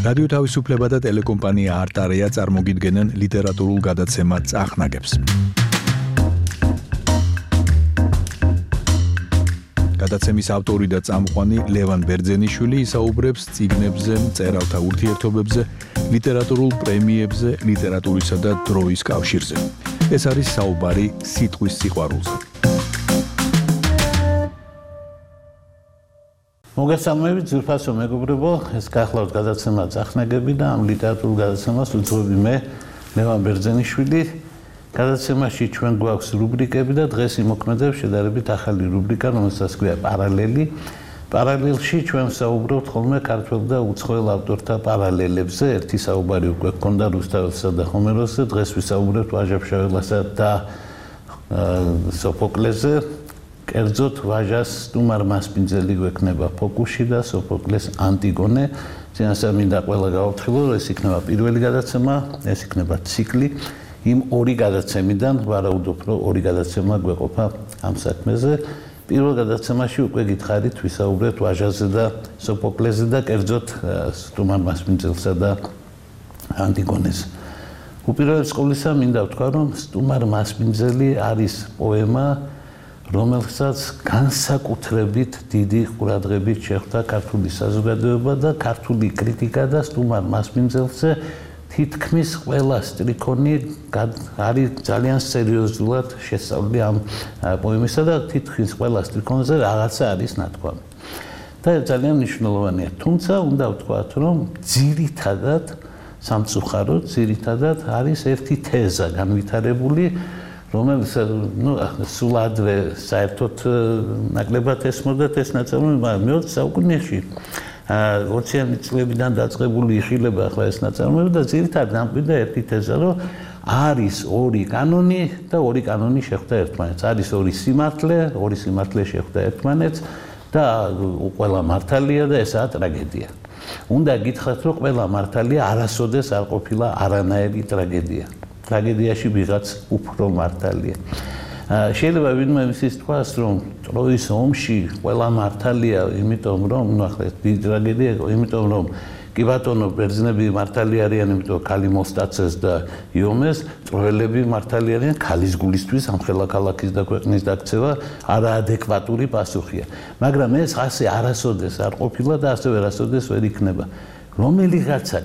რადიო თავისუფლება და ტელეკომპანია არტარეა წარმოგიდგენენ ლიტერატურულ გადაცემა წახნაგებს. გადაცემის ავტორი და წამყვანი ლევან ბერძენიშვილი ისაუბრებს წიგნებზე, მწერალთა ურთიერთობებზე, ლიტერატურულ პრემიებზე, ლიტერატურისა და დროის კავშირზე. ეს არის საუბარი სიტყვის სიყვარულზე. მოგესალმებით, ძვირფასო მეგობრებო, ეს გახლავთ გადაცემა წახნაგები და ამ ლიტერატურულ გადაცემას უძღვები მე, ლევან ბერძენიშვილი. გადაცემაში ჩვენ გვაქვს რუბრიკები და დღეს იმოქმედებს შედარებით ახალი რუბრიკა, რომელსაც ქვია პარალელი. პარალელში ჩვენ ვსაუბრობთ ხოლმე ქართველ და უცხოელ ავტორთა პარალელებზე. ერთი საუბარი უკვე გქონდა რუსთაველსა და ჰომეროსზე, დღეს ვისაუბრებთ ვაჟა-ფშაველასა და სოფოკლეზე. კერძოდ ვაჟას სტუმარ მასპინძელი გვექნება ფოკუსში და სოფოკლეს ანტიგონე. წინასწარ მინდა ყველა გავაფრთხილო, რომ ეს იქნება პირველი გადაცემა, ეს იქნება ციკლი. იმ ორი გადაცემიდან ვარაუდობ, რომ ორი გადაცემა გვეყოფა ამ საქმეზე. პირველ გადაცემაში უკვე გითხარით, ვისაუბრეთ ვაჟაზე და სოფოკლეზე და კერძოდ სტუმარ მასპინძელსა და ანტიგონეზე. უპირველეს ყოვლისა მინდა ვთქვა, რომ სტუმარ მასპინძელი არის პოემა, რომელსაც განსაკუთრებით დიდი ყურადღებით შეხვდა ქართული საზოგადოება და ქართული კრიტიკა და სტუმარ მასპინძელზე თითქმის ყველა სტრიქონი არის ძალიან სერიოზულად შესწავლილი ამ პოემისა და თითქმის ყველა სტრიქონზე რაღაცა არის ნათქვამი. და ძალიან მნიშვნელოვანია. თუმცა უნდა ვთქვათ, რომ ძირითადად სამწუხაროდ ძირითადად არის ერთი თეზა განვითარებული, რომელიც სულ ადრე საერთოდ ნაკლებად ესმოდათ ეს ნაწარმოები, მაგრამ მე-20 საუკუნეში 20-იანი წლებიდან დაწყებული იხილება ახლა ეს ნაწარმოები და ძირითადად დამკვიდრდა ერთი თეზა, რომ არის ორი კანონი და ორი კანონი შეხვდა ერთმანეთს. არის ორი სიმართლე შეხვდა ერთმანეთს და ყველა მართალია და ესაა ტრაგედია. უნდა გითხრათ, რომ ყველა მართალია არასოდეს არ ყოფილა არანაირი ტრაგედია. ტრაგედიაში ვიღაც უფრო მართალია. შეიძლება ვინმე ისიც თქვას, რომ ტროის ომში ყველა მართალია, იმიტომ რომ ახლა ეს დიდი ტრაგედია, იმიტომ რომ კი ბატონო ბერძნები მართალი არიან, იმიტომ ქალი მოსტაცეს და იომეს, ტროელები მართალი არიან, ქალის გულისთვის ამ ხელაქალაქის და ქვეყნის დაქცევა არაადეკვატური პასუხია. მაგრამ ეს ასე არასოდეს არ ყოფილა და ასევე არასოდეს ვერ იქნება. რომელიღაცა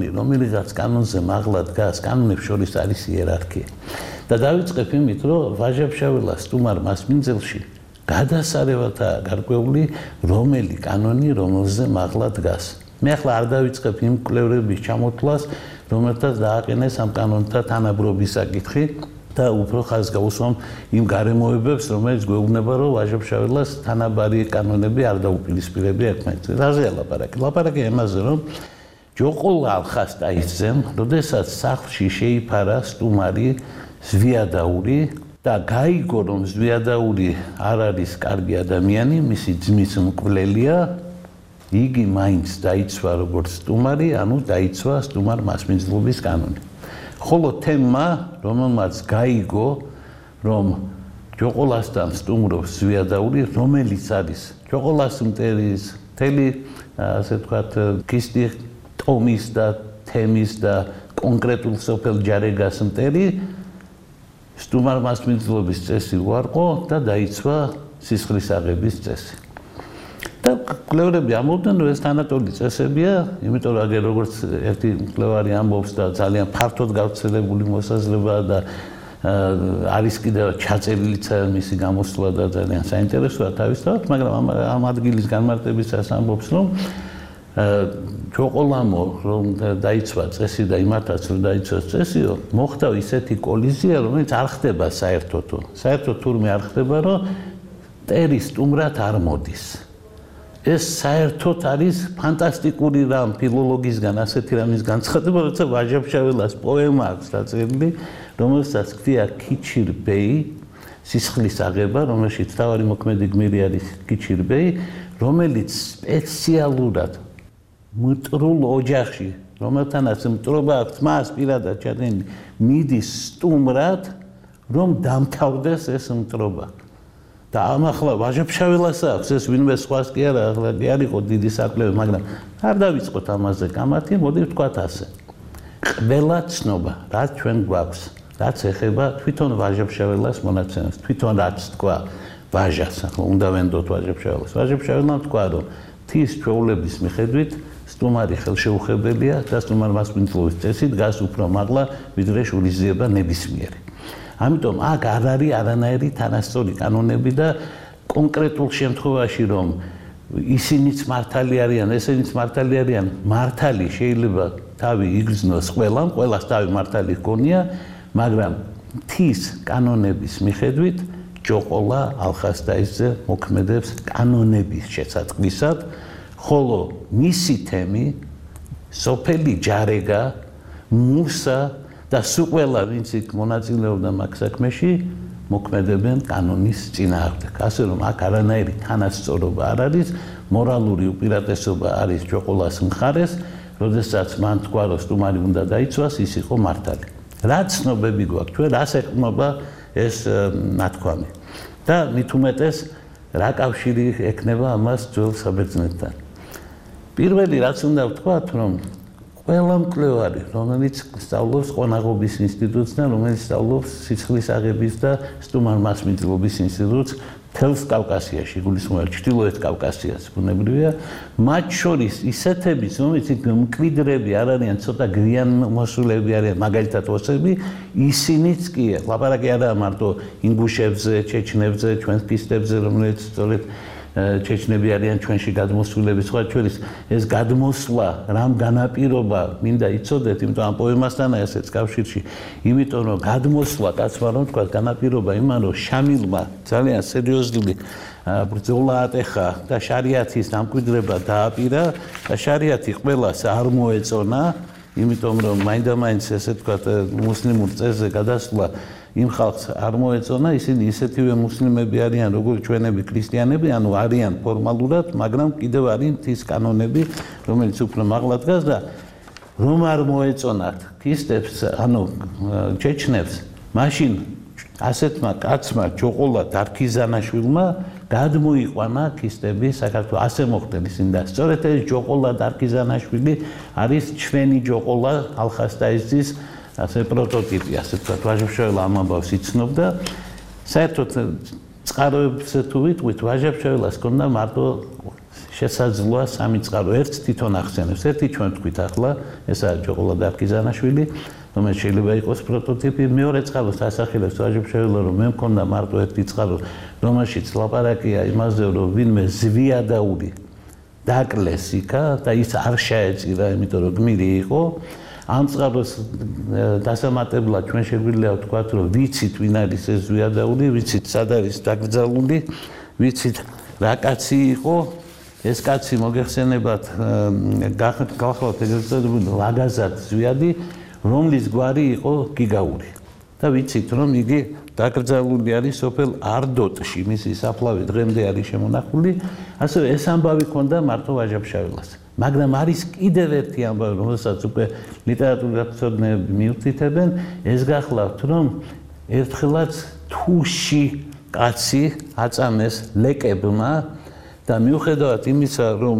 კანონზე მაღლა დგას, კანონებს შორის არის იერარქია. და დავიწყებ იმით, რომ ვაჟა-ფშაველას სტუმარ მასპინძელში გადასარევათაა გარკვეული რომელი კანონი რომელზე მაღლა დგას. მე ახლა არ დავიწყებ იმ კვლევრების ჩამოთვლას, რომელთაც დააყენეს ამ კანონთა თანაბრობის საკითხი და უფრო ხაზს გაუსვამ იმ გარემოებებს, რომელიც გვეუბნება, რომ ვაჟა-ფშაველას თანაბარი კანონები არ დაუპირისპირებია ერთმანეთს. რაზეა ლაპარაკი? ლაპარაკი იმაზე, რომ ჯოყოლ ალხას დაიცემ, როდესაც სახლში შეიფარა სტუმარი ზვიადაური და გაიგო, რომ ზვიადაური არ არის კარგი ადამიანი, მისი ძმის მკვლელია, იგი მაინც დაიცვა როგორც სტუმარი, ანუ დაიცვა სტუმარ მასპინძლობის კანონი. ხოლო თემმა, რომელმაც გაიგო, რომ ჯოყოლასთან სტუმრობს ზვიადაური, რომელიც არის ჯოყოლას მტერის, მთელი, ასე ვთქვათ, ქისტი ტომის და თემის და კონკრეტულ სოფელ ჯარეგას მტერი, სტუმარ მასპინძლობის წესი უარყო და დაიცვა სისხლის აღების წესი. და კვლევრები ამბობდნენ, რომ ეს თანატოლი წესებია, იმიტომ რომ აგერ როგორც ერთი მკვლევარი ამბობს და ძალიან ფართოდ გავრცელებული მოსაზრებაა და არის კიდევ ჩაწერილიც მისი გამოსვლა და ძალიან საინტერესოა თავისთავად, მაგრამ ამ ადგილის განმარტებისას ამბობს, რომ ჯოყოლამო რომ დაიცვა წესი და იმათაც რომ დაიცვას წესიო, მოხდა ისეთი კოლიზია, რომელიც არ ხდება საერთოდო. საერთოდ თურმე არ ხდება, რომ მტერი სტუმრად არ მოდის. ეს საერთოდ არის ფანტასტიკური რამ ფილოლოგისგან ასეთი რამის განცხადება, როცა ვაჟა-ფშაველას პოემა აქვს დაწერილი, რომელსაც ქვია ქიჩირბეი, სისხლის აღება, რომელშიც თავარი მოქმედი გმირი არის ქიჩირბეი, რომელიც სპეციალურად მტრულ ოჯახში, რომელთანაც მტრობა აქვს მას პირადად ჩადენილი, მიდის სტუმრად, რომ დამთავრდეს ეს მტრობა. და ამ ახლა ვაჟა-ფშაველას აქვს ეს ვინმე სხვას კი არა, ახლა კი არ იყო დიდი საკვლევი, მაგრამ არ დავიწყოთ ამაზე გამართი, მოდი ვთქვათ ასე. ყველა ცნობა, რაც ჩვენ გვაქვს, რაც ეხება თვითონ ვაჟა-ფშაველას მონაცემებს, თვითონ რაც თქვა ვაჟას, ახლა უნდა ვენდოთ ვაჟა-ფშაველას. ვაჟა-ფშაველმა თქვა, რომ თის ჩვეულების მიხედვით სტუმარი ხელშეუხებელია და სტუმარ-მასპინძლობის წესი დგას უფრო მაღლა, ვიდრე შურისძიება ნებისმიერი. ამიტომ აქ არ არის არანაირი თანასწორი კანონები და კონკრეტულ შემთხვევაში რომ ისინიც მართალი არიან, ესენიც მართალი არიან, მართალი შეიძლება თავი იგრძნოს ყველას თავი მართალი ჰქონია, მაგრამ თის კანონების მიხედვით ჯოყოლა ალხასტაისზე მოქმედებს კანონების შესატყვისად, ხოლო მისი თემი სოფელი ჯარეგა, მუსა და სულ ყველა ვინც იქ მონაწილეობდა მაგ საქმეში მოქმედებენ კანონის წინააღმდეგ. ასე რომ აქ არანაირი თანასწორობა არ არის, მორალური უპირატესობა არის ჯოყოლას მხარეს, როდესაც მან თქვა რომ სტუმარი უნდა დაიცვას, ის იყო მართალი. რა ცნობები გვაქვს ჩვენ, რას ეხმობა ეს ნათქვამი და მით უმეტეს რა კავშირი ექნება ამას ძველ საბერძნეთთან. პირველი რაც უნდა ვთქვათ, რომ ყველა მკვლევარი, რომელიც სწავლობს ყონაღობის ინსტიტუტს და რომელიც სწავლობს სიცხლის აღების და სტუმარ-მასპინძლობის ინსტიტუტს მთელს კავკასიაში, გულისხმობ ჩრდილოეთ კავკასიას, ბუნებრივია, მათ შორის ისეთებიც, რომელიც მკვიდრები არ არიან, ცოტა გვიან მოსულები არიან, მაგალითად ოსები, ისინიც კი, ლაპარაკი არაა მარტო ინგუშებზე, ჩეჩნებზე, ჩვენს ქისტებზე, რომელიც სწორედ ჩეჩნები არიან ჩვენში გადმოსულები, სხვა ჩვენის ეს გადმოსვლა რამ განაპირობა მინდა იცოდეთ, იმიტომ ამ პოემასთანაა ესეც კავშირში, იმიტომ რომ გადმოსვლა კაცმა რომ თქვა განაპირობა იმან რომ შამილმა ძალიან სერიოზული ბრძოლა ატეხა და შარიათის დამკვიდრება დააპირა და შარიათი ყველას არ მოეწონა, იმიტომ რომ მაინდა-მაინც ესე თქვა მუსლიმურ წესზე გადასვლა იმ ხალხს არ მოეწონა, ისინი ისეთივე მუსლიმები არიან, როგორც ჩვენები ქრისტიანები, ანუ არიან ფორმალურად, მაგრამ კიდევ არის მთის კანონები, რომელიც უფრო მაღლა დგას და რომ არ მოეწონათ ქისტებს, ანუ ჩეჩნებს, მაშინ ასეთმა კაცმა ჯოყოლა დარქიზანაშვილმა გადმოიყვანა ქისტები საქართველოს, ასე მოხდა ისინი და სწორედ ეს ჯოყოლა დარქიზანაშვილი არის ჩვენი ჯოყოლა ალხასტაისის ასე პროტოტიპი, ასე ვთქვათ, ვაჟა-ფშაველა ამ ამბავს იცნობდა. საერთოდ წყაროებზე თუ ვიტყვით, ვაჟა-ფშაველას ჰქონდა მარტო შესაძლოა სამი წყარო, ერთ თვითონ ახსენებს, ერთი ჩვენ ვთქვით ახლა, ესაა ჯოყოლა დარქიზანაშვილი, რომელიც შეიძლება იყოს პროტოტიპი, მეორე წყაროს ასახელებს ვაჟა-ფშაველა, რომ მე მქონდა მარტო ერთი წყარო, რომელშიც ლაპარაკია იმაზე, რომ ვინმე ზვიადაური დაკლეს იქა და ის არ შეეწირა, იმიტომ რომ გმირი იყო. ამ წყაროს დასამატებლად ჩვენ შეგვიძლია ვთქვათ, რომ ვიცით ვინ არის ეს ზვიადაური, ვიცით სად არის დაკრძალული, ვიცით რა კაცი იყო, ეს კაცი მოგეხსენებათ გახლავთ ეგრეთ წოდებული ლაგაზად ზვიადი, რომლის გვარი იყო გიგაური. და ვიცით რომ იგი დაკრძალული არის სოფელ არდოტში, მისი საფლავი დღემდე არის შემონახული, ასევე ეს ამბავი ჰქონდა მარტო ვაჟა-ფშაველას. მაგრამ არის კიდევ ერთი ამბავი, რომელსაც უკვე ლიტერატურათმცოდნეები მიუთითებენ, ეს გახლავთ, რომ ერთხელაც თუში კაცი აწამეს ლეკებმა და მიუხედავად იმისა, რომ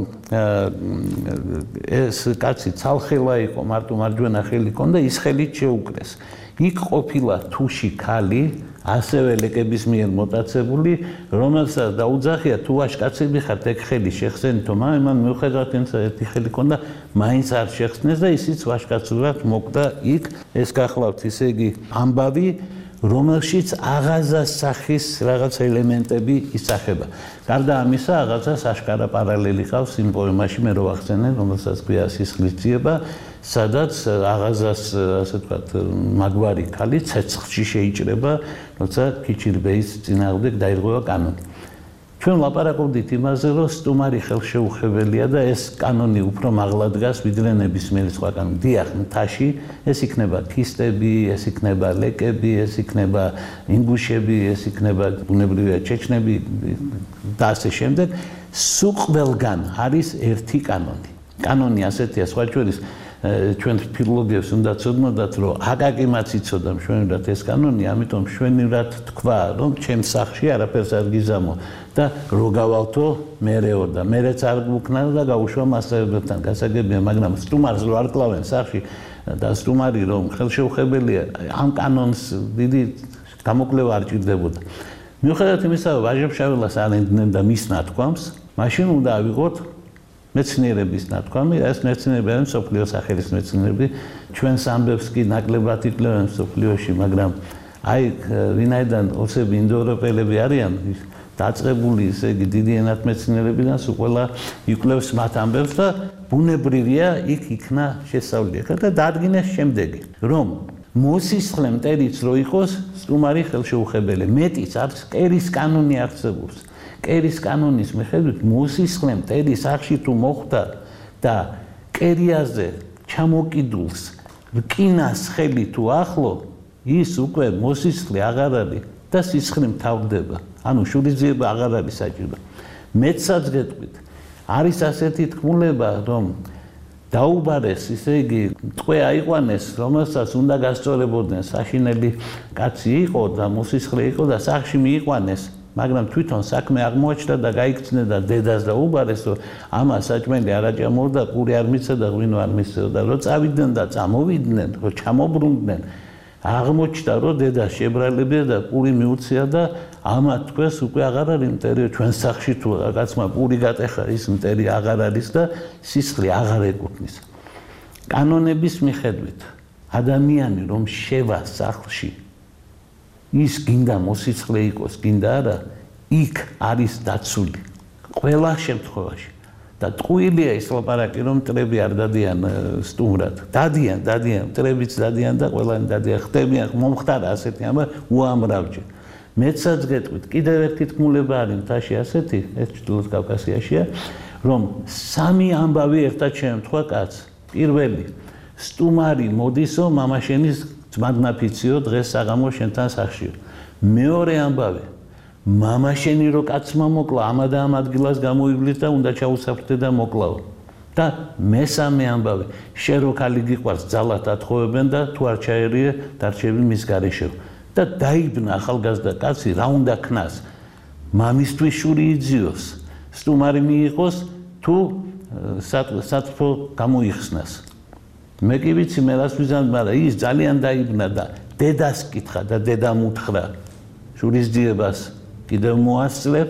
ეს კაცი ცალხელა იყო, მარტო მარჯვენა ხელი ჰქონდა, ის ხელით შეუკრეს. იქ ყოფილა თუში ქალი, ასევე ლეკების მიერ მოტაცებული, რომელსაც დაუძახია თუ ვაჟკაცები ხართ, ეგ ხელი შეხსენითო, მაგრამ მან მიუხედავად იმისა, ერთი ხელი ჰქონდა, მაინც არ შეხსნეს და ისიც ვაჟკაცურად მოკვდა იქ. ეს გახლავთ, ისე იგი ამბავი, რომელშიც აღაზას სახის რაღაც ელემენტები ისახება. გარდა ამისა, აღაზას აშკარა პარალელი ყავს იმ პოემაში, მე რო ვახსენე, რომელსაც ქვია სისხლის ძიება, სადაც აღაზას, ასე ვთქვათ, მაგვარი ქალი ცეცხლში შეიჭრება, როცა ქიჩირბეის წინააღმდეგ დაირღვევა კანონი. ჩვენ ლაპარაკობდით იმაზე, რომ სტუმარი ხელშეუხებელია და ეს კანონი უფრო მაღლა დგას, ვიდრე ნებისმიერი სხვა კანონი. დიახ, მთაში ეს იქნება ქისტები, ეს იქნება ლეკები, ეს იქნება ინგუშები, ეს იქნება ბუნებრივია ჩეჩნები და ასე შემდეგ. სულ ყველგან არის ერთი კანონი. კანონი ასეთია, სხვა შორის ჩვენ ფილოლოგებს უნდა ცოდნოდათ, რომ აკაკი მათ იცოდა მშვენივრად ეს კანონი, ამიტომ მშვენივრად თქვა, რომ ჩემს სახში არაფერს არ გიზამო და რო გავალთო მერეო და მერეც არ გუქნა და გაუშვა მასწავლებლებთან გასაგებია, მაგრამ სტუმარს რო არ კლავენ სახში და სტუმარი რომ ხელშეუხებელია, ამ კანონს დიდი გამოკლება არ ჭირდებოდა. მიუხედავად იმისა, რომ ვაჟა-ფშაველას არ ენდნენ და მის ნათქვამს, მაშინ უნდა ავიღოთ მეცნიერების ნათქვამი, ეს მეცნიერები არის მსოფლიოს სახელის მეცნიერები, ჩვენს ამბებს კი ნაკლებად იკლებენ მსოფლიოში, მაგრამ აი ვინაიდან ოცები ინდოევროპელები არიან, დაწყებული ისე იგი დიდი ენათმეცნიერებიდან სულ ყველა იკვლევს მათ ამბებს და ბუნებრივია იქ იქნა შესწავლილი. და დაადგინეს შემდეგი, რომ მოსისხლე მტერიც რო იყოს, სტუმარი ხელშეუხებელი. მეტიც არც კერის კანონი არსებობს. კერის კანონის მიხედვით მოსისხლე მტერი სახში თუ მოხვდა და კერიაზე ჩამოკიდულს რკინას ხელი თუ ახლო, ის უკვე მოსისხლე აღარ არის და სისხლი მთავრდება. ანუ შურისძიება აღარ არის საჭირო. მეცაც გეტყვით, არის ასეთი თქმულება, რომ დაუბარეს, ისე იგი ტყვე აიყვანეს, რომელსაც უნდა გასწორებოდნენ, საშინელი კაცი იყო და მოსისხლე იყო და სახში მიიყვანეს. მაგრამ თვითონ საქმე აღმოაჩნდა და გაიქცნენ და დედას დაუბარეს, რომ ამას საჭმელი არ აჭამორდა, პური არ მიცა და ღვინო არ მისცეოდა. რო წავიდნენ და წამოვიდნენ, რო ჩამობრუნდნენ, აღმოჩნდა, რომ დედა შებრალებია და პური მიუცია და ამათ თქვენს უკვე აღარ არის მტერი, ჩვენ სახში თუ კაცმა პური გატეხა, ის მტერი აღარ არის და სისხლი აღარ ეკუთვნის. კანონების მიხედვით, ადამიანი რომ შევა სახლში, ის გინდა მოსისხლე იყოს, გინდა არა, იქ არის დაცული. ყველა შემთხვევაში. და ტყუილია ის ლაპარაკი, რომ მტრები არ დადიან სტუმრად. დადიან, მტრებიც დადიან და ყველანი დადიან. ხდებიან, მომხდარა ასეთი ამბავი, უამრავჯერ. მეცაც გეტყვით, კიდევ ერთი თქმულება არის მთაში ასეთი, ეს ჩრდილოეთ კავკასიაშია, რომ სამი ამბავი ერთად შეემთხვა კაცს. პირველი, სტუმარი მოდისო, მამაშენის ძმადნაფიციო, დღეს საღამო შენთან სახშიო. მეორე ამბავი, მამაშენი რო კაცმა მოკლა, ამა და ამ ადგილას გამოივლის და უნდა ჩაუსაფრთხე და მოკლაო. და მესამე ამბავი, შენ რო ქალი გიყვარს, ძალად ათხოვებენ და თუ არ ჩაერიე, დარჩები მის გარეშე. და დაიბნა ახალგაზრდა კაცი, რა უნდა ქნას? მამისთვის შური იძიოს, სტუმარი მიიღოს თუ სათფო გამოიხსნას. მე კი ვიცი, მე რას ვიზამ, მაგრამ ის ძალიან დაიბნა და დედას კითხა და დედამ უთხრა შურისძიებას კიდევ მოასწრებ,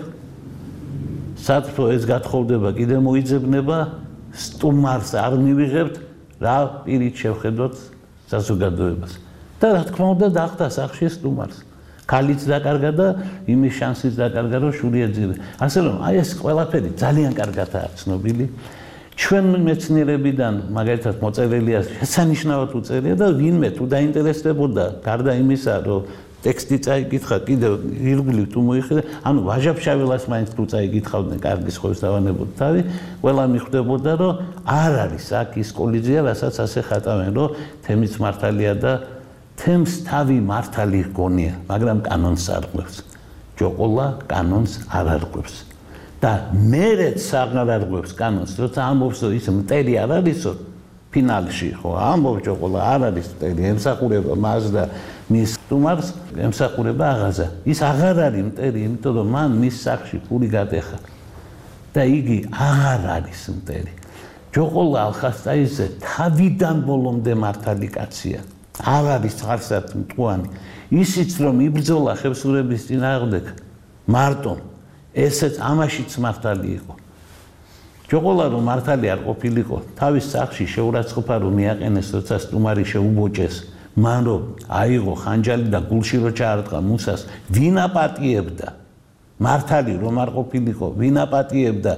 სათფო ეს გათხოვდება, კიდევ მოიძებნება, სტუმარს არ მივიღებთ, რა პირით შევხედოთ საზოგადოებას. და რა თქმა უნდა დახვდა სახში სტუმარს. ქალიც დაკარგა და იმის შანსიც დაკარგა, რომ შური ეძინა. ასე რომ აი ეს ყველაფერი ძალიან კარგადაა ცნობილი. ჩვენ მეცნიერებიდან მაგალითად მოწერილია შესანიშნავად უწერია და ვინმე თუ დაინტერესდებოდა, გარდა იმისა, რომ ტექსტი წაიკითხა, კიდევ ირგვლივ თუ მოიხდა, ანუ ვაჟა-ფშაველას მაინც თუ წაიკითხავდნენ, კარგი სხვებს დავანებოთ თავი, ყველა მიხვდებოდა, რომ არ არის აქ ის კოლიზია, რასაც ასე ხატავენ, რომ თემის მართალია და თემს თავი მართალი გონია, მაგრამ კანონს არ ყვევს. ჯოყოლა კანონს არ არღვევს. და მერეც აღარ არღვევს კანონს, როცა ამბობს, რომ ის მტერი არ არისო, ფინალში ხო ამბობს ჯოყოლა არ არის მტერი, ემსახურება მას და მის სტუმარს, ემსახურება აღაზა. ის აღარ არის მტერი, იმიტომ რომ მან მის სახში პური გატეხა. და იგი აღარ არის მტერი. ჯოყოლა ალხასტაიძე თავიდან ბოლომდე მართალი კაცია. არ არის ხარსად მტყუანი. ისიც რომ იბრძოლა ხევსურების წინააღმდეგ მარტო ესეც ამაშიც მართალი იყო. ჯოყოლა რომ მართალი არ ყოფილიყო, თავის სახში შეურაცხყოფა რომ მიაყენეს, როცა სტუმარი შეუბოჭეს, მან რომ აიღო ხანჯალი და გულში რო ჩაარტყა მუსას, ვინ აპატიებდა? მართალი რომ არ ყოფილიყო, ვინ აპატიებდა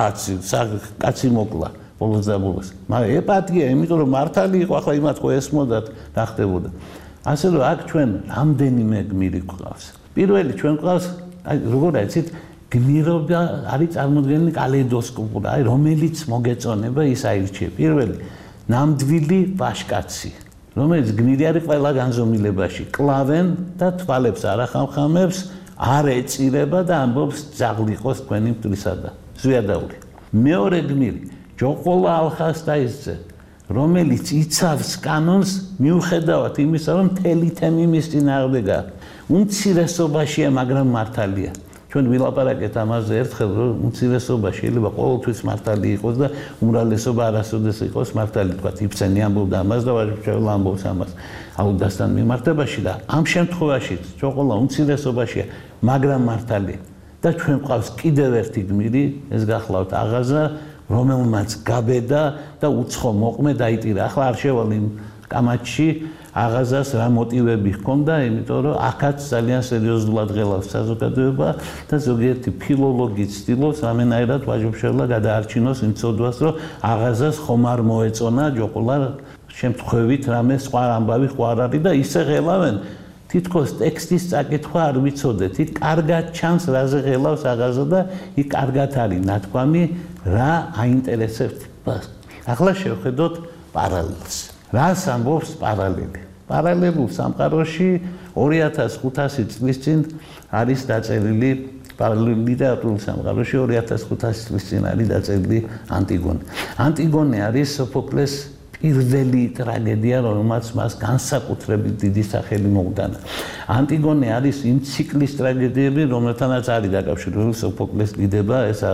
კაცი მოკლა ბოლოს და ბოლოს. მაგრამ ეპატია, იმიტომ რომ მართალი იყო, ახლა იმათ ხო ესმოდათ რა ხდებოდა. ასე რომ აქ ჩვენ რამდენიმე გმირი გვყავს. პირველი ჩვენ გვყავს, აი როგორ აიცით, გმირობა არის წარმოდგენილი კალეიდოსკოპური, აი რომელიც მოგეწონება ის აირჩიე. პირველი, ნამდვილი ვაჟკაცი, რომელიც გმირი არის ყველა განზომილებაში, კლავენ და თვალებს არ ახამხამებს, არ ეწირება და ამბობს ძაღლიყოს თქვენი მტრისა და ზვიადაური. მეორე გმირი, ჯოყოლა ალხასტაიძე, რომელიც იცავს კანონს მიუხედავად იმისა, რომ მთელი თემი მის წინააღმდეგაა. უმცირესობაშია, მაგრამ მართალია. ჩვენ ვილაპარაკეთ ამაზე ერთხელ, რომ უმცირესობა შეიძლება ყოველთვის მართალი იყოს და უმრავლესობა არასოდეს იყოს მართალი. თქვა იფცენი ამბობდა ამას და ვაჟიჩელა ამბობს ამას აუდასთან მიმართებაში და ამ შემთხვევაშიც ჩოყოლა უმცირესობაშია, მაგრამ მართალია. და ჩვენ გვყავს კიდევ ერთი გმირი, ეს გახლავთ აღაზა, რომელმაც გაბედა და უცხო მოყმე დაიტირა. ახლა არ შევალ იმ კამათში აღაზას რა მოტივები ჰქონდა, იმიტომ რომ აქაც ძალიან სერიოზულად ღელავს საზოგადოება და ზოგიერთი ფილოლოგი ცდილობს რამენაირად ვაჟიჩელა გადაარჩინოს იმ ცოდვას, რომ აღაზას ხომ არ მოეწონა ჯოყოლა შემთხვევით რამე სხვა ამბავი ხო არ არის და ისე ღელავენ თითქოს ტექსტის წაკითხვა არ ვიცოდეთ. იქ კარგად ჩანს რაზე ღელავს აღაზა და იქ კარგად არის ნათქვამი რა აინტერესებს მას. ახლა შევხედოთ პარალელს. რას ამბობს პარალელი? პარალელურ სამყაროში 2500 წლის წინ არის დაწერილი ლიტერატურულ სამყაროში 2500 წლის წინ არის დაწერილი ანტიგონე. ანტიგონე არის სოფოკლეს პირველი ტრაგედია, რომელმაც მას განსაკუთრებით დიდი სახელი მოუტანა. ანტიგონე არის იმ ციკლის ტრაგედიები, რომელთანაც არის დაკავშირებული სოფოკლეს დიდება, ესა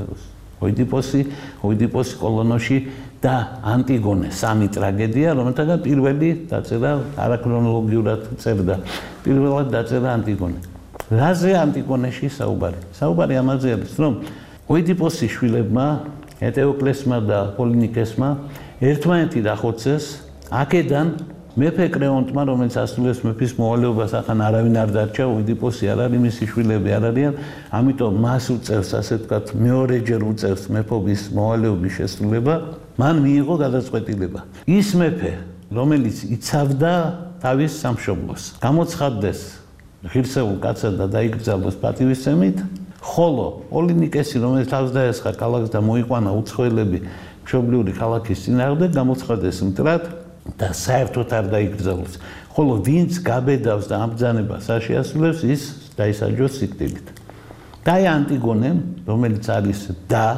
ოიდიპოსი კოლონოში და ანტიგონე, სამი ტრაგედია, რომელთაგან პირველი დაწერა არაქრონოლოგიურად წერდა. პირველად დაწერა ანტიგონე. რაზე ანტიგონეში საუბარი? საუბარი ამაზე არის, რომ ოიდიპოსის შვილებმა, ეტეოკლესმა და პოლინიკესმა ერთმანეთი დახოცეს, აქედან მეფე კრეონტმა, რომელიც ასრულებს მეფის მოვალეობას, ახან არავინ არ დარჩა, ოიდიპოსი არ არის, მისი შვილები არ არიან, ამიტომ მას უწევს, ასე ვთქვათ, მეორეჯერ უწევს მეფობის მოვალეობის შესრულება, მან მიიღო გადაწყვეტილება. ის მეფე, რომელიც იცავდა თავის სამშობლოს, გამოცხადდეს ღირსეულ კაცად და დაიკრძალოს პატივისცემით, ხოლო პოლინიკესი, რომელიც თავს დაესხა ქალაქს და მოიყვანა უცხოელები მშობლიური ქალაქის წინააღმდეგ, გამოცხადდეს მტრად და საერთოდ არ დაიკრძალოს. ხოლო ვინც გაბედავს და ამ ბრძანებას არ შეასრულებს, ის დაისაჯოს სიკვდილით. და ანტიგონემ, რომელიც არის და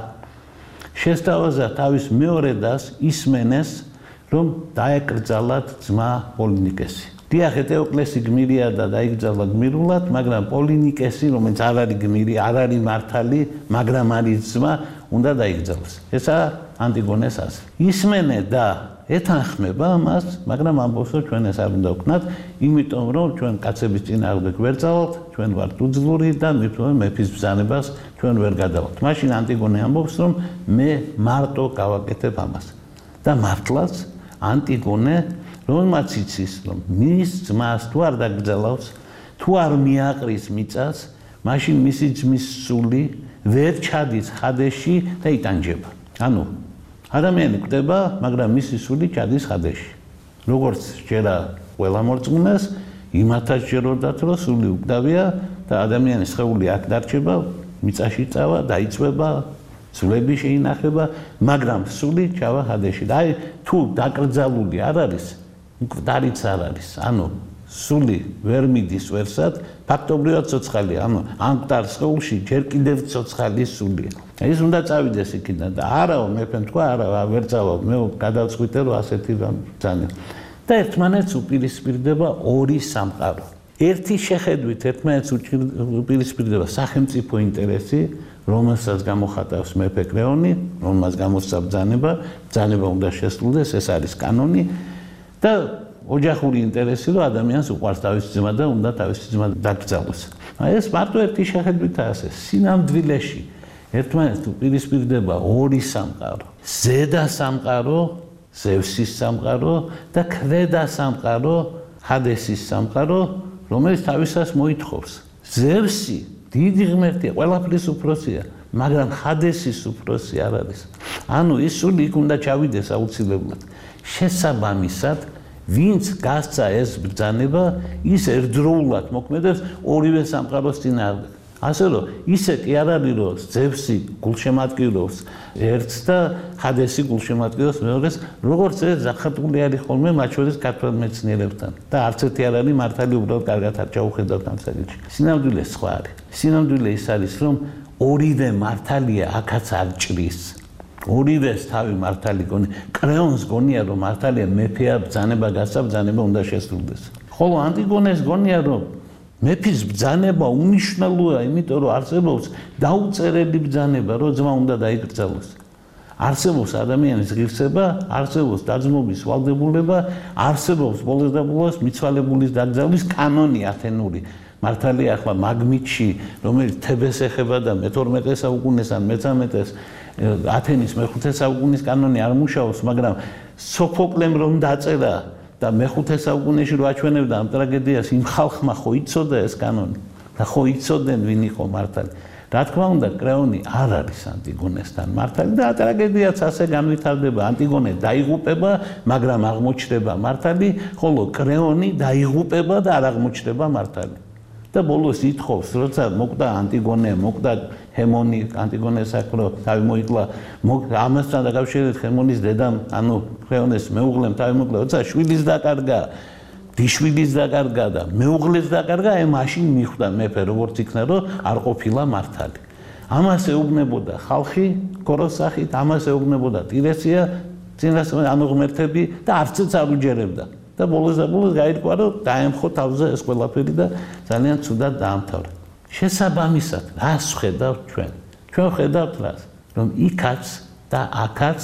შესთავაზა თავის მეორე დას ისმენეს, რომ დაეკრძალათ ძმა პოლინიკესი. დიახ, ეტეოკლესი გმირია და დაიკრძალა გმირულად, მაგრამ პოლინიკესი, რომელიც არ არის გმირი, არ არის მართალი, მაგრამ არის ძმა, უნდა დაიკრძალოს. ესა ანტიგონეს აზრი. ისმენე და ეთანხმება მას, მაგრამ ამბობს, რომ ჩვენ ეს არ უნდა ვქნათ, იმიტომ რომ ჩვენ კაცების წინააღმდეგ ვერ წავალთ, ჩვენ ვართ უძლური და მეფის ბრძანებას ჩვენ ვერ გადავალთ. მაშინ ანტიგონე ამბობს, რომ მე მარტო გავაკეთებ ამას. და მართლაც ანტიგონე, რომელმაც იცის, რომ მის ძმას თუ არ დაკრძალავს, თუ არ მიაყრის მიწას, მაშინ მისი ძმის სული ვერ ჩადის ხადეში და იტანჯება. ანუ ადამიანი კვდება, მაგრამ მისი სული ჩადის ხადეში. როგორც ჯერა ყველა მორწმუნეს, იმათაც ჯეროდათ, რომ სული უკდავია და ადამიანის სხეული აქ დარჩება, მიწაში წავა, დაიწვება, სულები შეინახება, მაგრამ სული ჩავა ხადეში. და აი თუ დაკრძალული არ არის, მკვდარიც არ არის. ანუ სული ვერ მიდის ვერსად, ფაქტობრივად ცოცხალია. ანუ ამ მკვდარ სხეულში ჯერ კიდევ ცოცხალი სულია. ის უნდა წავიდეს იქიდან და არაო მეფემ თქვა, არა ვერ წავა, მე გადავწყვიტე რომ ასეთი ბრძანა. და ერთმანეთს უპირისპირდება ორი სამყარო. ერთი შეხედვით ერთმანეთს უპირისპირდება სახელმწიფო ინტერესი, რომელსაც გამოხატავს მეფე კრეონი, რომელმაც გამოსცა ბრძანება უნდა შესრულდეს, ეს არის კანონი და ოჯახური ინტერესი, რომ ადამიანს უყვარს თავისი ძმა და უნდა თავისი ძმა დაკრძალოს. ეს მარტო ერთი შეხედვითაა ასე. სინამდვილეში ერთმანეთს უპირისპირდება ორი სამყარო. ზედა სამყარო, ზევსის სამყარო და ქვედა სამყარო, ჰადესის სამყარო, რომელიც თავისას მოითხოვს. ზევსი დიდი ღმერთია, ყველაფრის უფროსია, მაგრამ ჰადესის უფროსი არ არის. ანუ ის სული იქ უნდა ჩავიდეს აუცილებლად. შესაბამისად, ვინც გასცა ეს ბრძანება, ის ერთდროულად მოქმედებს ორივე სამყაროს წინააღმდეგ. ასე რომ ისე კი არ არის, რომ ზევსი გულშემატკივრობს ერთს და ჰადესი გულშემატკივრობს მეორეს, როგორც ეს ზახატული არის ხოლმე მათ შორის ქართველ მეცნიერებთან. და არც ერთი არ არის მართალი, უბრალოდ კარგად არ ჩაუხედავთ ამ საკითხში. სინამდვილე სხვა არის. სინამდვილე ის არის, რომ ორივე მართალია, აქაც არ ჭრის. ორივეს თავი მართალი გონია. კრეონს გონია რომ მართალია მეფეა ბრძანება გასცა ბრძანება უნდა შესრულდეს. ხოლო ანტიგონეს გონია რომ მეფის ბრძანება უნიშნელოა, იმიტომ რომ არსებობს დაუწერელი ბრძანება, რომ ძმა უნდა დაიკრძალოს. არსებობს ადამიანის ღირსება, არსებობს დაძმობის ვალდებულება, არსებობს ბოლოს და ბოლოს მიცვალებულის დაკრძალვის კანონი ათენური. მართალია ახლა მაგმიტში, რომელიც თებეს ეხება და მე-12 საუკუნეს ან მე-13-ეს ათენის მე-5 საუკუნის კანონი არ მუშაობს, მაგრამ სოფოკლემ რომ დაწერა და მე-5 საუკუნეში რო აჩვენებდა ამ ტრაგედიას, იმ ხალხმა ხო იცოდა ეს კანონი და ხო იცოდნენ ვინ იყო მართალი. რა თქმა უნდა, კრეონი არ არის ანტიგონესთან მართალი და ტრაგედიაც ასე განვითარდება. ანტიგონე დაიღუპება, მაგრამ აღმოჩნდება მართალი, ხოლო კრეონი დაიღუპება და არ აღმოჩნდება მართალი. და ბოლოს ითხოვს, როცა მოკვდა ანტიგონე, მოკვდა ჰემონი, ანტიგონეს აქრო თავი მოიკლა, ამასთან დაკავშირებით ჰემონის დედამ, ანუ კრეონეს მეუღლემ თავი მოიკლა, როცა შვილის დაკარგა, დიშვილის დაკარგა და მეუღლის დაკარგა, მაშინ მიხვდა მეფე, როგორც იქნა, რომ არ ყოფილა მართალი. ამას ეუბნებოდა ხალხი კოროსახით, ამას ეუბნებოდა ტირესია, წინასწარ ანუ ღმერთები და არცეც არ უჯერებდა. და ბოლოს გაირკვა, რომ დაემხო თავზე ეს ყველაფერი და ძალიან ცუდად დაამთავრა. შესაბამისად, რას ვხედავთ ჩვენ? ჩვენ ვხედავთ რას? რომ იქაც და აქაც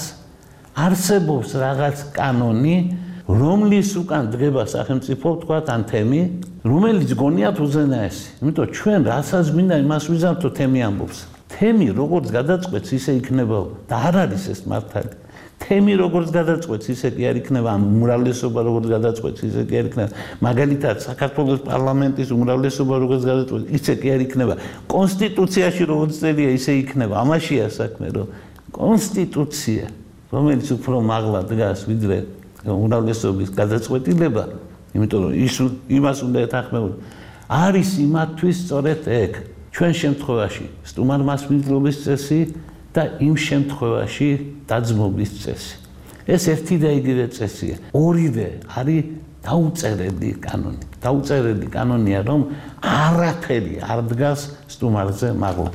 არსებობს რაღაც კანონი, რომლის უკან დგება სახელმწიფო, ვთქვათ, ან თემი, რომელიც გონიათ უზენაესი. იმიტომ ჩვენ რასაც მინდა იმას ვიზამთ, რომ თემი ამბობს. თემი როგორც გადაწყვეტს, ისე იქნება და არ არის ეს მართალი. თემი როგორც გადაწყვეტს, ისე კი არ იქნება, ან უმრავლესობა როგორც გადაწყვეტს, ისე კი არ იქნება. მაგალითად, საქართველოს პარლამენტის უმრავლესობა როგორც გადაწყვეტს, ისე კი არ იქნება. კონსტიტუციაში როგორც წერია, ისე იქნება. ამაშია საქმე, რომ კონსტიტუცია, რომელიც უფრო მაღლა დგას, ვიდრე უმრავლესობის გადაწყვეტილება, იმიტომ რომ იმას უნდა ეთანხმებოდეს, არის იმათთვის სწორედ ეგ. ჩვენ შემთხვევაში სტუმარმასპინძლობის წესი და იმ შემთხვევაში დაძმობის წესი. ეს ერთი და იგივე წესია. ორივე არის დაუწერელი კანონი. დაუწერელი კანონია, რომ არაფერი არ დგას სტუმარზე მაღლა.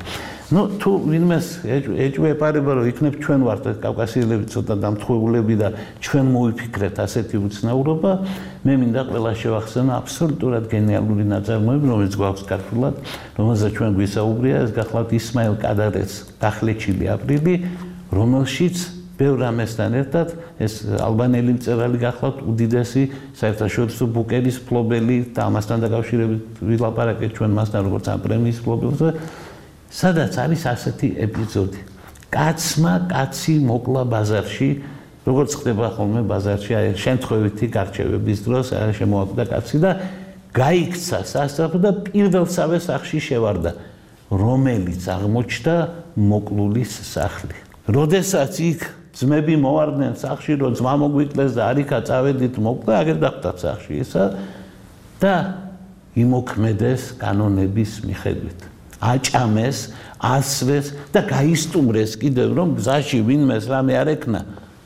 თუ ვინმეს ეჭვეპარება, რომ იქნებ ჩვენ ვართ კავკასიელები ცოტა დამთხოვლები და ჩვენ მოვიფიქრეთ ასეთი უცნაურობა, მე მინდა ყველა შევახსენო აბსოლუტურად გენიალური ნაწარმოები, რომელიც გვაქვს ქართულად, რომელზეც ჩვენ გვისაუბრია, ეს გახლავთ ისმაილ კადარეს დახლეჩილი აპრილი, რომელშიც ბევრ რამესთან ერთად ეს ალბანელი მწერალი გახლავთ უდიდესი საერთაშორისო ბუკერის ფლობელი და ამასთან დაკავშირებით ვილაპარაკეთ ჩვენ მასთან როგორც ამ პრემიის ფლობელზე. სადაც არის ასეთი ეპიზოდი. კაცმა კაცი მოკლა ბაზარში, როგორც ხდება ხოლმე ბაზარში, აი შემთხვევითი გარჩევების დროს შემოაკვდა კაცი და გაიქცა სასწრაფო და პირველსავე სახლში შევარდა, რომელიც აღმოჩნდა მოკლულის სახლი. როდესაც იქ ძმები მოვარდნენ სახლში, რომ ძმა მოგვიკლეს და არიქა წავედით მოკვდა, აგერ დახვდათ სახლში ისა და იმოქმედეს კანონების მიხედვით. აჭამეს, ასვეს და გაისტუმრეს კიდევ რომ გზაში ვინმეს რამე არ ეკნა.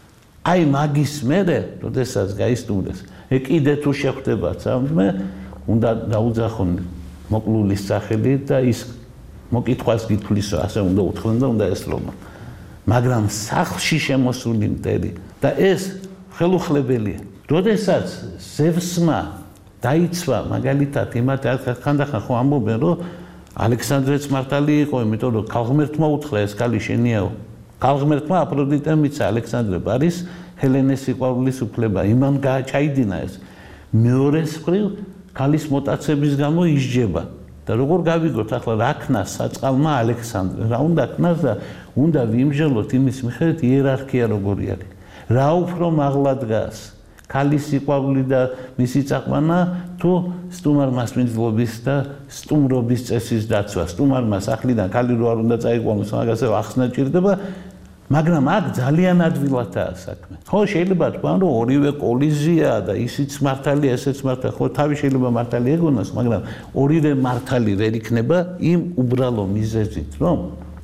აი მაგის მერე, როდესაც გაისტუმრეს, კიდე თუ შეხვდებათ სამძმე, უნდა დაუძახონ მოკლულის სახელი და ის მოკითხვას გითვლისო, ასე უნდა უთხრენ და უნდა ესწრონ. მაგრამ სახლში შემოსული მტერი და ეს ხელუხლებელია. როდესაც ზევსმა დაიცვა მაგალითად იმათ ხანდახან ხო ამბობენ რომ ალექსანდრეც მართალი იყო, იმიტომ რომ ქალღმერთმა უთხრა ეს ქალი შენიაო. ქალღმერთმა აფროდიტემ მიცა ალექსანდრე ბარის ჰელენეს სიყვარულის უფლება, იმან ჩაიდინა ეს. მეორეს მხრივ ქალის მოტაცების გამო ისჯება. და როგორ გავიგოთ ახლა რა ქნას საწყალმა ალექსანდრე, რა უნდა ქნას და უნდა ვიმსჯელოთ იმის მიხედვით იერარქია როგორი არის. რა უფრო მაღლა დგას ქალის სიყვარული და მისი წაყვანა თუ სტუმარმასპინძლობის და სტუმრობის წესის დაცვა. სტუმარმა სახლიდან ქალი რო არ უნდა წაიყვანოს, მაგასე ახსნა ჭირდება, მაგრამ აქ ძალიან ადვილადაა საქმე. ხო, შეიძლება თქვან რომ ორივე კოლიზია და ისიც მართალია, ესეც მართალია, ხო, თავი შეიძლება მართალი ეგონოს, მაგრამ ორივე მართალი ვერ იქნება იმ უბრალო მიზეზით, რომ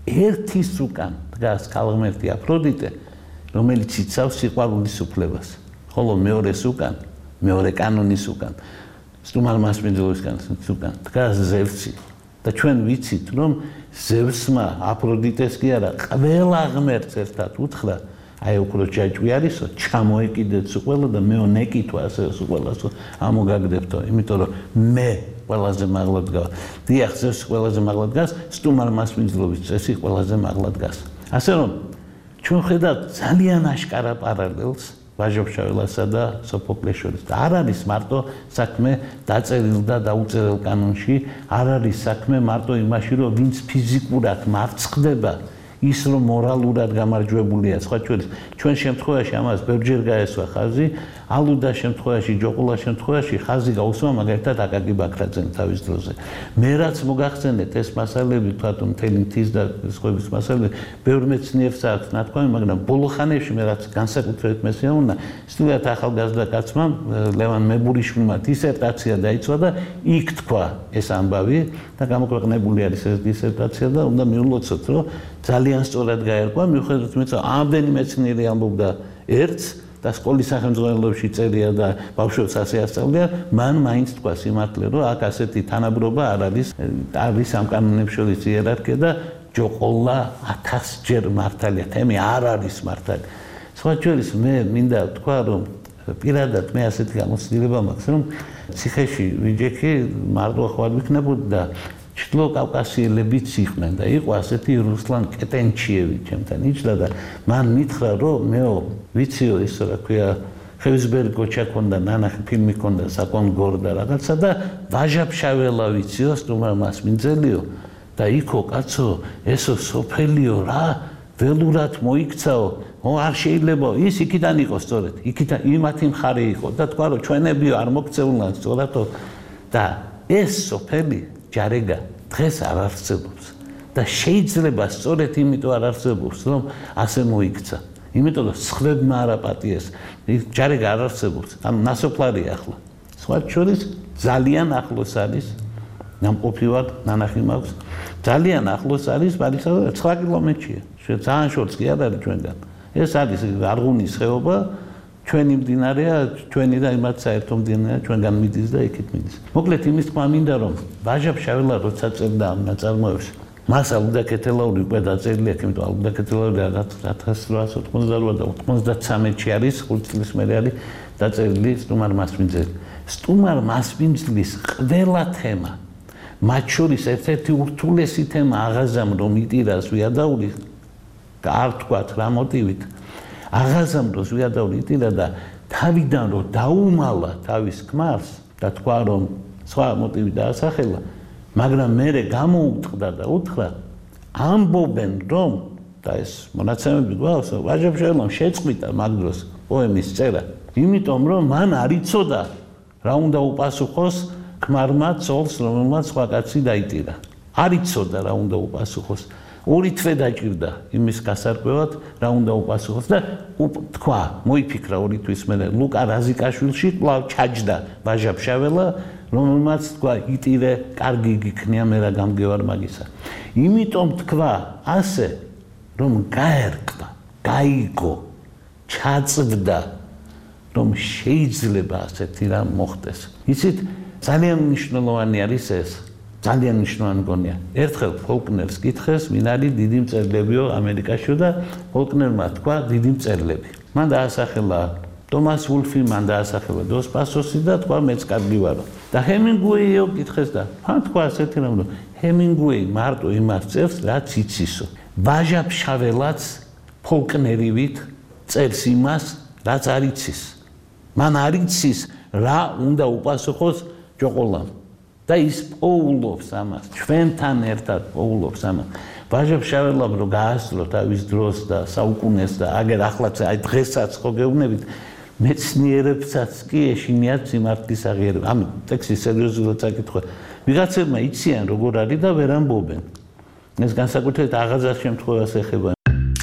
ერთის უკან დგას ქალღმერთი აფროდიტე, რომელიც იცავს სიყვარულის უფლებას. ხოლო მეორეს უკან, მეორე კანონის უკან, სტუმარმასპინძლობის კანონის უკან დგას ზევსი. და ჩვენ ვიცით, რომ ზევსმა აფროდიტეს კი არა, ყველა ღმერთს ერთად უთხრა, აი უფრო ჯაჭვი არისო, ჩამოეკიდეთ სულ და მეო ნეკითო ასე სულასო ამოგაგდებთო, იმიტომ რომ მე ყველაზე მაღლა დგა. დიახ, ზევსი ყველაზე მაღლა დგას, სტუმარ მასპინძლობის წესი ყველაზე მაღლა დგას. ასე რომ ჩვენ ხედავთ ძალიან აშკარა პარალელს ვაჟა-ფშაველასა და სოფოკლეს შორის. და არ არის მარტო საქმე დაწერილ და დაუწერელ კანონში, არ არის საქმე მარტო იმაში, რომ ვინც ფიზიკურად მარცხდება, ის რომ მორალურად გამარჯვებულია. სხვა ჩვენ შემთხვევაში ამას ბევრჯერ გაესვა ხაზი, ალუდა შემთხვევაში, ჯოყულა შემთხვევაში ხაზი გაუსვა მაგალითად აკაკი ბაქრაძემ თავის დროზე. მე რაც მოგახსენეთ ეს მასალები, თქვათ მთელი მთის და სხვების მასალები, ბევრ მეცნიერს აქვს ნათქვამი, მაგრამ ბოლო ხანებში მე რაც განსაკუთრებით მესიამოვნა, სტუდიათ ახალგაზრდა კაცმა ლევან მებურიშვილმა დისერტაცია დაიცვა და იქ თქვა ეს ამბავი და გამოქვეყნებული არის ეს დისერტაცია და უნდა მიულოცოთ, რომ ძალიან სწორად გაერკვა, მიუხედავად იმისა, რომ ამდენი მეცნიერი ამბობდა ერთს და სკოლის სახელმძღვანელოებში წერია და ბავშვებს ასე ასწავლია, მან მაინც თქვა სიმართლე, რომ აქ ასეთი თანაბრობა არ არის ამ კანონებს შორის იერარქია და ჯოყოლა 1000-ჯერ მართალია, თემი არ არის მართალი. სხვა შორის მე მინდა თქვა, რომ პირადად მე ასეთი გამოცდილება მაქვს, რომ ციხეში ვიჯექი მარტო ხარ ვიქნებოდი და ჩრდილო კავკასიელებიც იყვნენ და იყო ასეთი რუსლან კეტენჩიევი ჩემთან იჯდა და მან მითხრა რომ მეო ვიციო ის რა ქვია ხევსბერგ გოჩა ქონდა ნანახი ფილმი ქონდა საკონ გორდა რაღაცა და ვაჟა-ფშაველა ვიციო სტუმარ მასპინძელიო და იქო კაცო ესო სოფელიო რა ველურად მოიქცაო არ შეიძლება ის იქიდან იყო სწორედ იქიდან იმათი მხარე იყო და თქვა რომ ჩვენებიო არ მოქცეულან სწორადო და ეს სოფელი ჯარეგა დღეს არ არსებობს და შეიძლება სწორედ იმიტომ არ არსებობს რომ ასე მოიქცა იმიტომ რომ სხვებმა არ აპატიეს ჯარეგა არ არსებობს ანუ ნასოფლარია ახლა სხვა შორის ძალიან ახლოს არის ნამყოფი ვარ ნანახი მაქვს ძალიან ახლოს არის ბარიხა 9 კილომეტრია ძალიან შორს კი არ არის ჩვენგან ეს არის არღუნის ხეობა ჩვენი მდინარეა, ჩვენი და იმათ საერთო მდინარეა, ჩვენგან მიდის და იქით მიდის. მოკლედ იმის თქმა მინდა რომ ვაჟა-ფშაველა როცა წერდა ამ ნაწარმოებს, მას ალუდა ქეთელაური უკვე დაწერილი აქვს, იმიტომ ალუდა ქეთელაური 1888 და 93-ში არის, 5 წლის მერე არის დაწერილი სტუმარ მასპინძელი. სტუმარ მასპინძლის ყველა თემა, მათ შორის ერთ-ერთი ურთულესი თემა აღაზამ რომ იტირას ვიადაური, არ თქვათ რა მოტივით აღაზამ დროს ვიადაური იტირა და თავიდან რომ დაუმალა თავის ქმარს და თქვა რომ სხვა მოტივი დაასახელა მაგრამ მერე გამოუტყდა და უთხრა ამბობენ რომ და ეს მონაცემები გვაქვს ვაჟა-ფშაველამ შეწყვიტა მაგ დროს პოემის წერა იმიტომ რომ მან არ იცოდა რა უნდა უპასუხოს ქმარმა ცოლს რომელმაც სხვა კაცი დაიტირა არ იცოდა რა უნდა უპასუხოს ორი თვე დაჭირდა იმის გასარკვევად რა უნდა უპასუხოს და თქვა მოიფიქრა ორი თვის მერე ლუკა რაზიკაშვილში კვლავ ჩაჯდა ვაჟა-ფშაველა რომელმაც თქვა იტირე კარგი გიქნია მე რა გამგევარ მაგისა იმიტომ თქვა ასე რომ გაერკვა გაიგო ჩაწვდა რომ შეიძლება ასეთი რამ მოხდეს იცით ძალიან მნიშვნელოვანი არის ეს ძალიან მნიშვნელოვანი გონია. ერთხელ ფოლკნერს კითხეს, ვინ არის დიდი მწერლებიო ამერიკაშიო და ფოლკნერმა თქვა დიდი მწერლები. მან დაასახელა ტომას ვულფი, მან დაასახელა დოს პასოსი და თქვა მეც კარგი ვარო. და ჰემინგუეიო კითხეს და მან თქვა ასეთი რამ, რომ ჰემინგუეი მარტო იმას წერს, რაც იცისო. ვაჟა-ფშაველაც ფოლკნერივით წერს იმას, რაც არ იცის. მან არ იცის რა უნდა უპასუხოს ჯოყოლამ. და ის პოულობს ამას, ჩვენთან ერთად პოულობს ამას. ვაჟა-ფშაველამ რო გაასწრო თავის დროს და საუკუნეს და აგერ ახლაც აი დღესაც ხო გეუბნებით, მეცნიერებსაც კი ეშინიათ სიმართლის აღიარება. ამ ტექსტის სერიოზულად საკითხვა. ვიღაცებმა იციან როგორ არის და ვერ ამბობენ. ეს განსაკუთრებით აღაზარს შემთხვევას ეხება.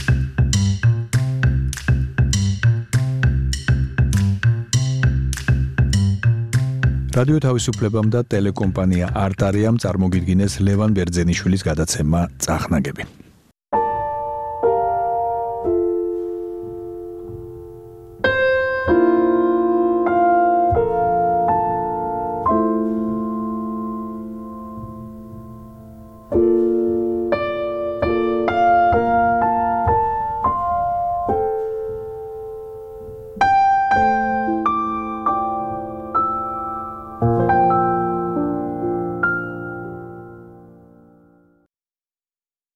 რადიო თავისუფლებამ და ტელეკომპანია არტარიამ წარმოგიდგინეს ლევან ბერძენიშვილის გადაცემა წახნაგები.